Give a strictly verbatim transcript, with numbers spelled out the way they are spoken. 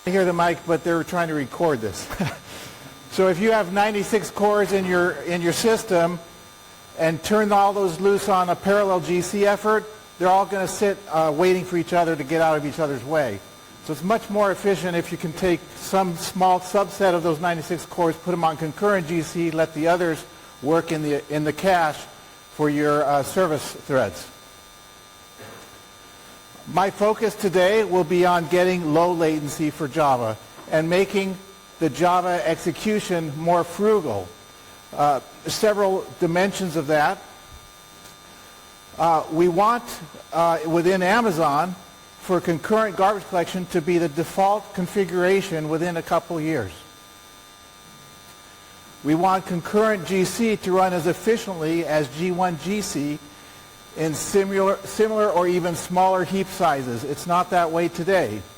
I hear the mic, but they're trying to record this. So if you have ninety-six cores in your in your system and turn all those loose on a parallel G C effort, they're all going to sit uh, waiting for each other to get out of each other's way. So it's much more efficient if you can take some small subset of those ninety-six cores, put them on concurrent G C, let the others work in the in the cache for your uh, service threads. My focus today will be on getting low latency for Java and making the Java execution more frugal. Uh, several dimensions of that. Uh, we want, uh, within Amazon, for concurrent garbage collection to be the default configuration within a couple of years. We want concurrent G C to run as efficiently as G one G C in similar, similar or even smaller heap sizes. It's not that way today.